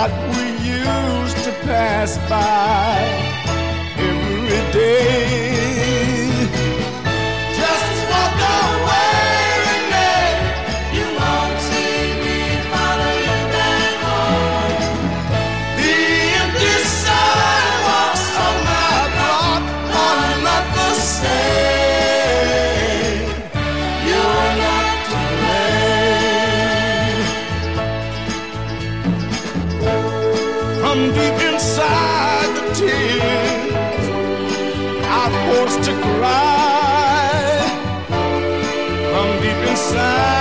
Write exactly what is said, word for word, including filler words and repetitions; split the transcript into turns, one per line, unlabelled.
spot we used to pass by every day. Just walk away, Renee. You won't see me follow you back home. The empty sidewalks on my block are not the same. You're not to blame. From deep inside the tears I'm forced to cry. From deep inside